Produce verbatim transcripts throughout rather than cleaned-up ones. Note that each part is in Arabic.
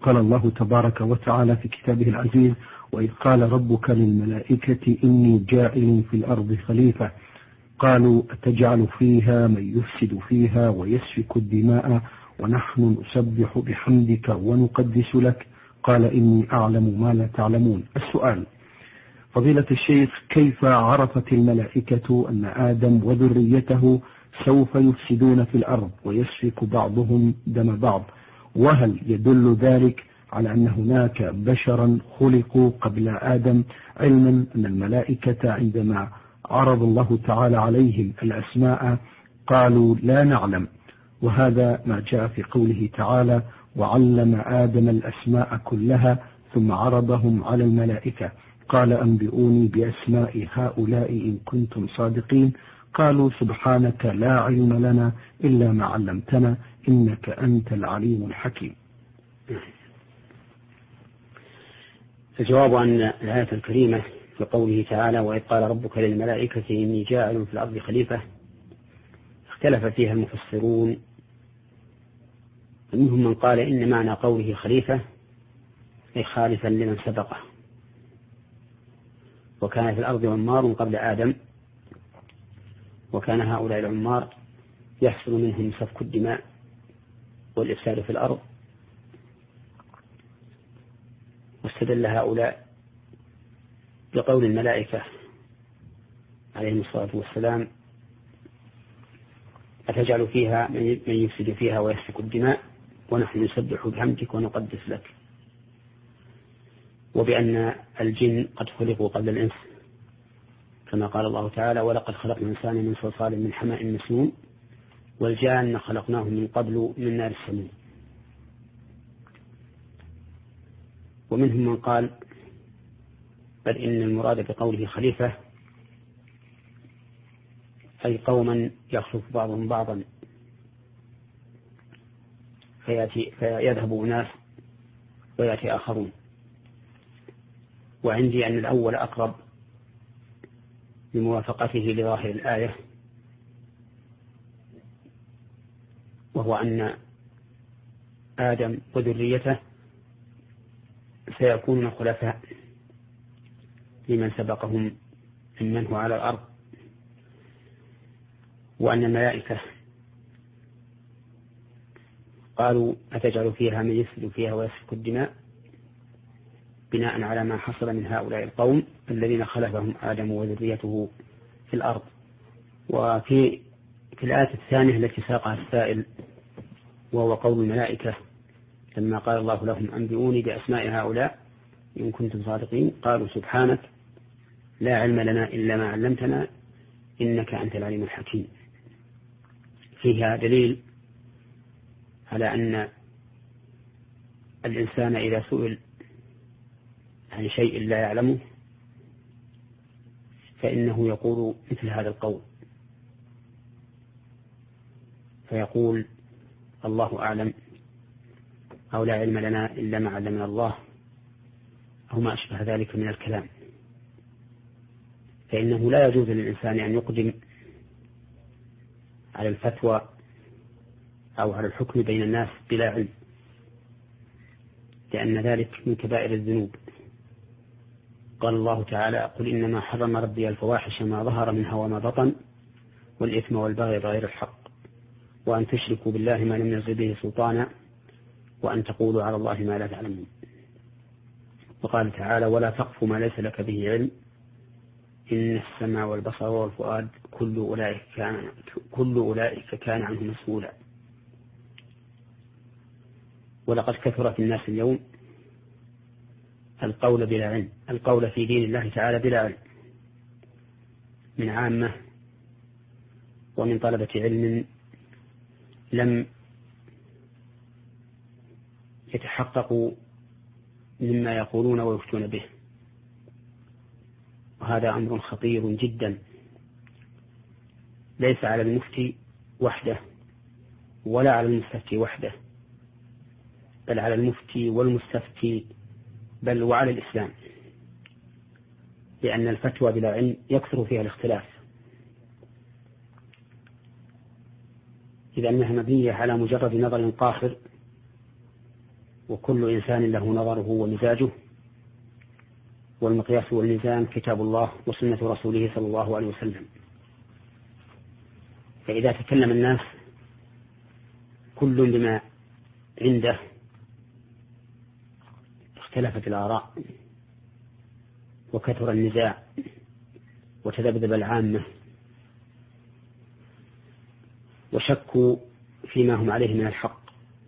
قال الله تبارك وتعالى في كتابه العزيز: وإذ قال ربك للملائكة إني جاعل في الأرض خليفة قالوا أتجعل فيها من يفسد فيها ويسفك الدماء ونحن نسبح بحمدك ونقدس لك قال إني أعلم ما لا تعلمون. السؤال: فضيلة الشيخ، كيف عرفت الملائكة أن آدم وذريته سوف يفسدون في الأرض ويسفك بعضهم دم بعض؟ وهل يدل ذلك على أن هناك بشرا خلقوا قبل آدم، علما أن الملائكة عندما عرض الله تعالى عليهم الأسماء قالوا لا نعلم، وهذا ما جاء في قوله تعالى: وعلم آدم الأسماء كلها ثم عرضهم على الملائكة قال أنبئوني بأسماء هؤلاء إن كنتم صادقين قالوا سبحانك لا علم لنا إلا ما علمتنا إنك أنت العليم الحكيم. الجواب عن الآية الكريمة في قوله تعالى: وإذ قال ربك للملائكة إني جاعل في الأرض خليفة، اختلف فيها المفسرون، منهم من قال إن معنى قوله خليفة أي خالفا لمن سبقه، وكان في الأرض عمار قبل آدم، وكان هؤلاء العمار يحصل منهم سفك الدماء والإفساد في الأرض، واستدل هؤلاء بقول الملائكة عليهم الصلاة والسلام: أتجعل فيها من يفسد فيها ويسفك الدماء ونحن نسبح بحمدك ونقدس لك، وبأن الجن قد خلقوا قبل الإنس، كما قال الله تعالى: ولقد خلقنا الإنسان من صلصال من حمأ مسنون والجان خلقناه من قبل من نار السموم. ومنهم من قال بل إن المراد بقوله خليفة أي قوما يخلف بعضهم بعضا، فيأتي فيذهب أناس ويأتي آخرون. وعندي أن الأول أقرب لموافقته لظاهر الآية، وهو أن آدم وذريته سيكونون خلفاء لمن سبقهم ممن هو على الأرض، وأن الملائكة قالوا أتجعل فيها من يفسد فيها ويسفك الدماء بناء على ما حصل من هؤلاء القوم الذين خلفهم آدم وذريته في الأرض. وفي في الآية الثانية التي ساقها السائل، وهو قول الملائكة لما قال الله لهم أنبئوني بأسماء هؤلاء إن كنتم صادقين قالوا سبحانك لا علم لنا إلا ما علمتنا إنك أنت العليم الحكيم، فيها دليل على أن الإنسان إذا سئل عن شيء لا يعلمه فإنه يقول مثل هذا القول، فيقول الله أعلم، أو لا علم لنا إلا ما علمنا الله، أو ما أشبه ذلك من الكلام. فإنه لا يجوز للإنسان أن يقدم على الفتوى أو على الحكم بين الناس بلا علم، لأن ذلك من كبائر الذنوب. قال الله تعالى: قل إنما حرم ربي الفواحش ما ظهر منها وما بطن والإثم والبغي بغير الحق وأن تشركوا بالله ما لم ينزل به سلطانا وأن تقولوا على الله ما لا تعلمون. وقال تعالى: ولا تقف ما ليس لك به علم إن السمع والبصر والفؤاد كل أولئك كان, كل أولئك كان عنه مسؤولا. ولقد كثر في الناس اليوم القول بلا علم، القول في دين الله تعالى بلا علم، من عامة ومن طلبة علم لم يتحققوا مما يقولون ويفتون به، وهذا أمر خطير جدا، ليس على المفتي وحده ولا على المستفتي وحده، بل على المفتي والمستفتي، بل وعلى الإسلام، لأن الفتوى بلا علم يكثر فيها الاختلاف، إذا أنها مبنية على مجرد نظر قاصر وكل إنسان له نظره ومزاجه، والمقياس والميزان كتاب الله وسنة رسوله صلى الله عليه وسلم. فإذا تكلم الناس كل بما عنده اختلفت الآراء وكثر النزاع وتذبذب العامة وشكوا فيما هم عليه من الحق،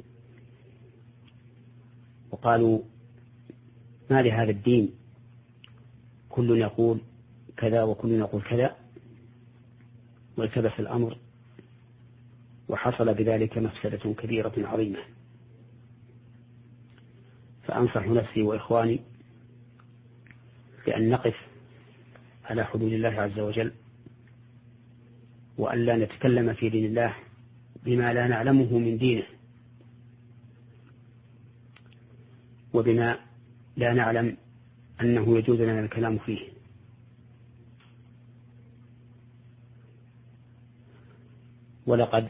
وقالوا ما لهذا الدين كل يقول كذا وكل يقول كذا، والتبس الأمر وحصل بذلك مفسدة كبيرة عظيمة. فأنصح نفسي وإخواني بأن نقف على حدود الله عز وجل، وأن لا نتكلم في دين الله بما لا نعلمه من دينه، وبما لا نعلم أنه يجوز لنا الكلام فيه. ولقد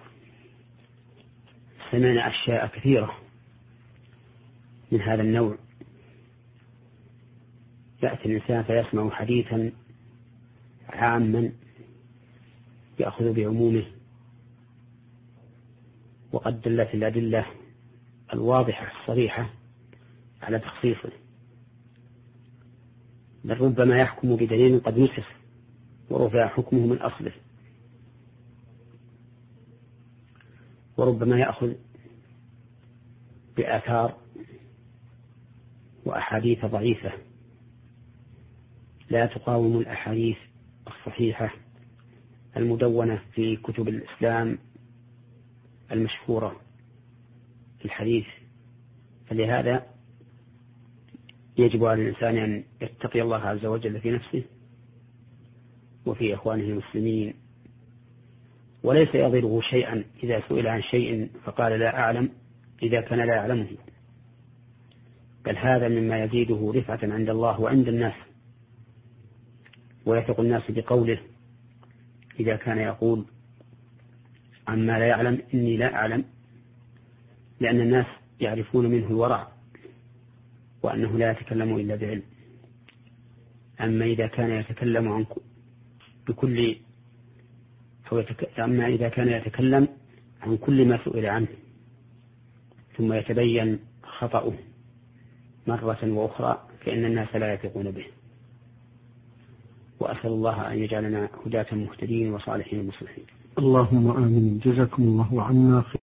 سمعنا أشياء كثيرة من هذا النوع، يأتي الإنسان فيسمع حديثا عاما يأخذ بعمومه، وقد دلت الأدلة الواضحة الصريحة على تخصيصه، بل ربما يحكم بدليل قد نسخ ورفع حكمه من أصله، وربما يأخذ بآثار وأحاديث ضعيفة لا تقاوم الأحاديث الصحيحة المدونة في كتب الإسلام المشهورة في الحديث. فلهذا يجب على الإنسان أن يتقي الله عز وجل في نفسه وفي إخوانه المسلمين، وليس يضره شيئا إذا سئل عن شيء فقال لا أعلم إذا كان لا يعلمه، بل هذا مما يزيده رفعة عند الله وعند الناس، ويثق الناس بقوله إذا كان يقول عما لا يعلم إني لا أعلم، لأن الناس يعرفون منه الورع وأنه لا يتكلم إلا بعلم. أما إذا كان يتكلم عن بكل أو يتك... أما إذا كان يتكلم عن كل ما سئل عنه ثم يتبين خطأه مرة وأخرى فإن الناس لا يثقون به. وأسأل الله أن يجعلنا هداة مهتدين وصالحين مصلحين. اللهم آمين. جزاكم الله عنا خير.